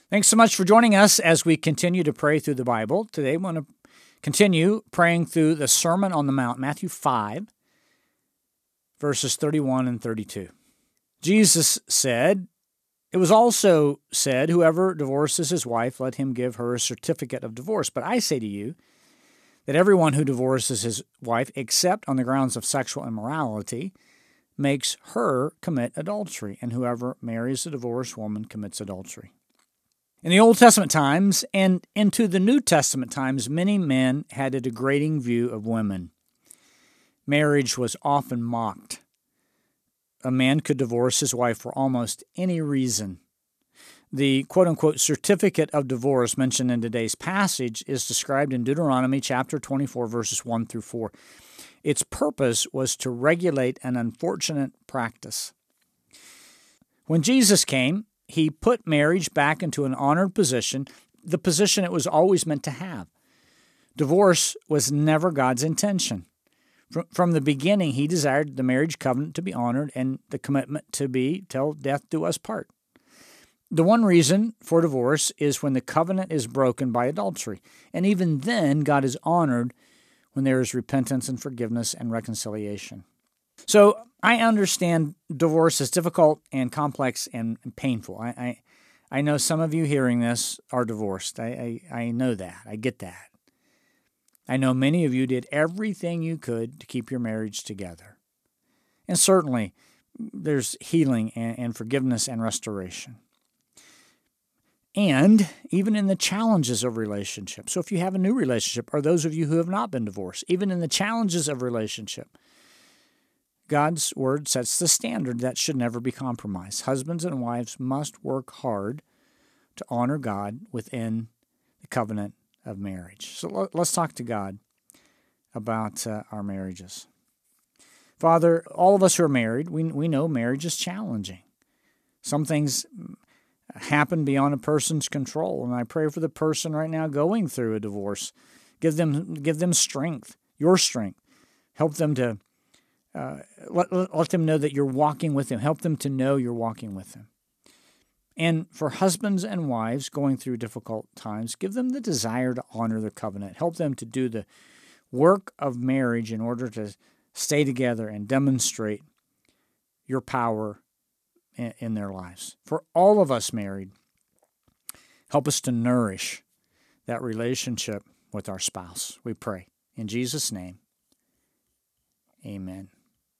Thanks so much for joining us as we continue to pray through the Bible. Today, I want to continue praying through the Sermon on the Mount, Matthew 5, verses 31 and 32. Jesus said, "It was also said, whoever divorces his wife, let him give her a certificate of divorce. But I say to you that everyone who divorces his wife, except on the grounds of sexual immorality, makes her commit adultery, and whoever marries a divorced woman commits adultery." In the Old Testament times and into the New Testament times, many men had a degrading view of women. Marriage was often mocked. A man could divorce his wife for almost any reason. The quote-unquote certificate of divorce mentioned in today's passage is described in Deuteronomy chapter 24, verses 1 through 4. Its purpose was to regulate an unfortunate practice. When Jesus came, he put marriage back into an honored position, the position it was always meant to have. Divorce was never God's intention. From the beginning, he desired the marriage covenant to be honored and the commitment to be till death do us part. The one reason for divorce is when the covenant is broken by adultery. And even then, God is honored when there is repentance and forgiveness and reconciliation. So I understand divorce is difficult and complex and painful. I know some of you hearing this are divorced. I know that. I get that. I know many of you did everything you could to keep your marriage together. And certainly, there's healing and forgiveness and restoration. And even in the challenges of relationships. So if you have a new relationship, or those of you who have not been divorced, even in the challenges of relationship, God's word sets the standard that should never be compromised. Husbands and wives must work hard to honor God within the covenant of marriage. So let's talk to God about our marriages. Father, all of us who are married, we know marriage is challenging. Some things happen beyond a person's control, and I pray for the person right now going through a divorce. Give them strength, your strength. Help them to let them know that you're walking with them. Help them to know you're walking with them. And for husbands and wives going through difficult times, give them the desire to honor their covenant. Help them to do the work of marriage in order to stay together and demonstrate your power in their lives. For all of us married, help us to nourish that relationship with our spouse. We pray. In Jesus' name, amen.